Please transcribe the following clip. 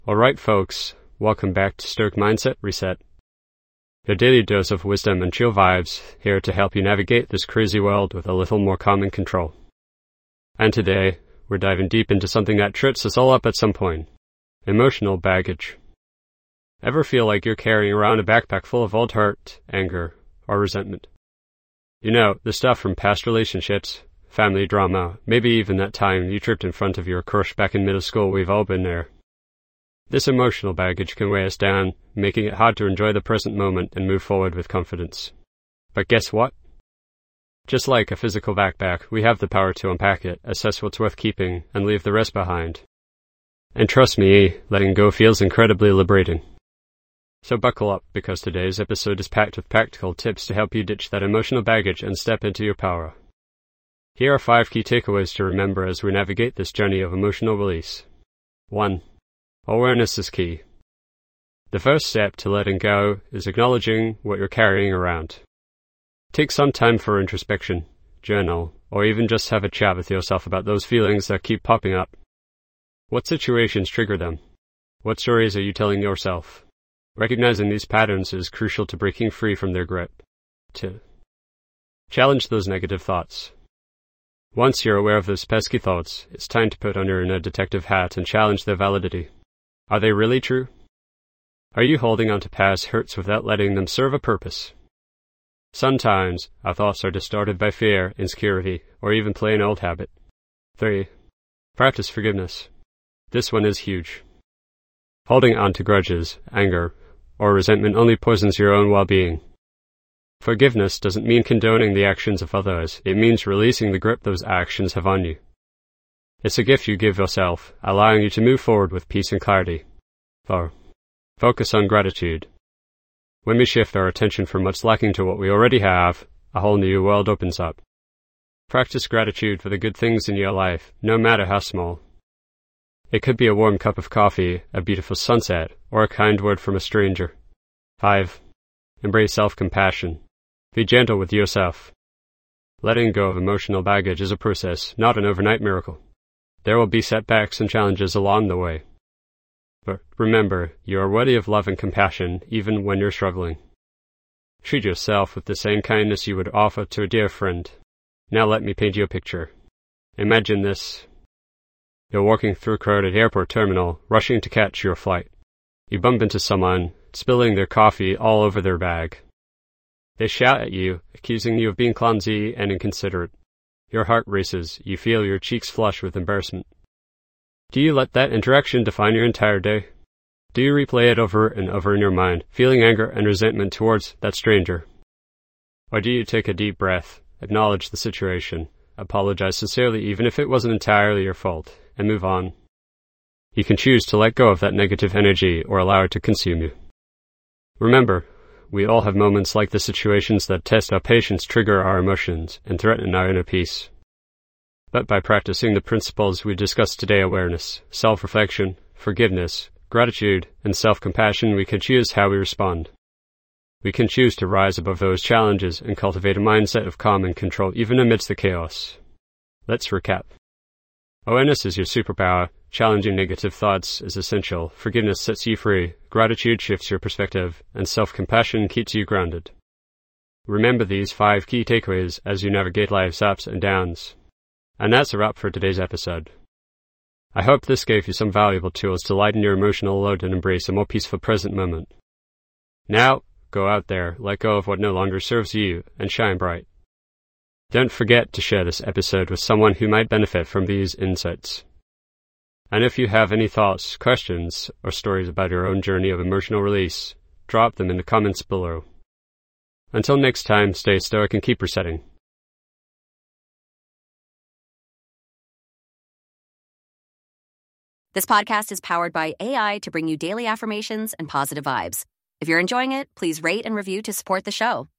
Alright folks, welcome back to Stoic Mindset Reset. Your daily dose of wisdom and chill vibes, here to help you navigate this crazy world with a little more calm and control. And today, we're diving deep into something that trips us all up at some point. Emotional baggage. Ever feel like you're carrying around a backpack full of old hurt, anger, or resentment? You know, the stuff from past relationships, family drama, maybe even that time you tripped in front of your crush back in middle school. We've all been there. This emotional baggage can weigh us down, making it hard to enjoy the present moment and move forward with confidence. But guess what? Just like a physical backpack, we have the power to unpack it, assess what's worth keeping, and leave the rest behind. And trust me, letting go feels incredibly liberating. So buckle up, because today's episode is packed with practical tips to help you ditch that emotional baggage and step into your power. Here are 5 key takeaways to remember as we navigate this journey of emotional release. 1. Awareness is key. The first step to letting go is acknowledging what you're carrying around. Take some time for introspection, journal, or even just have a chat with yourself about those feelings that keep popping up. What situations trigger them? What stories are you telling yourself? Recognizing these patterns is crucial to breaking free from their grip. 2. Challenge those negative thoughts. Once you're aware of those pesky thoughts, it's time to put on your inner detective hat and challenge their validity. Are they really true? Are you holding on to past hurts without letting them serve a purpose? Sometimes, our thoughts are distorted by fear, insecurity, or even plain old habit. 3. Practice forgiveness. This one is huge. Holding on to grudges, anger, or resentment only poisons your own well-being. Forgiveness doesn't mean condoning the actions of others. It means releasing the grip those actions have on you. It's a gift you give yourself, allowing you to move forward with peace and clarity. 4. Focus on gratitude. When we shift our attention from what's lacking to what we already have, a whole new world opens up. Practice gratitude for the good things in your life, no matter how small. It could be a warm cup of coffee, a beautiful sunset, or a kind word from a stranger. 5. Embrace self-compassion. Be gentle with yourself. Letting go of emotional baggage is a process, not an overnight miracle. There will be setbacks and challenges along the way. But remember, you are worthy of love and compassion even when you're struggling. Treat yourself with the same kindness you would offer to a dear friend. Now let me paint you a picture. Imagine this. You're walking through a crowded airport terminal, rushing to catch your flight. You bump into someone, spilling their coffee all over their bag. They shout at you, accusing you of being clumsy and inconsiderate. Your heart races, you feel your cheeks flush with embarrassment. Do you let that interaction define your entire day? Do you replay it over and over in your mind, feeling anger and resentment towards that stranger? Or do you take a deep breath, acknowledge the situation, apologize sincerely even if it wasn't entirely your fault, and move on? You can choose to let go of that negative energy or allow it to consume you. Remember, we all have moments like the situations that test our patience, trigger our emotions, and threaten our inner peace. But by practicing the principles we discussed today, awareness, self-reflection, forgiveness, gratitude, and self-compassion, we can choose how we respond. We can choose to rise above those challenges and cultivate a mindset of calm and control even amidst the chaos. Let's recap. Awareness is your superpower. Challenging negative thoughts is essential. Forgiveness sets you free. Gratitude shifts your perspective. And self-compassion keeps you grounded. Remember these 5 key takeaways as you navigate life's ups and downs. And that's a wrap for today's episode. I hope this gave you some valuable tools to lighten your emotional load and embrace a more peaceful present moment. Now, go out there, let go of what no longer serves you, and shine bright. Don't forget to share this episode with someone who might benefit from these insights. And if you have any thoughts, questions, or stories about your own journey of emotional release, drop them in the comments below. Until next time, stay stoic and keep resetting. This podcast is powered by AI to bring you daily affirmations and positive vibes. If you're enjoying it, please rate and review to support the show.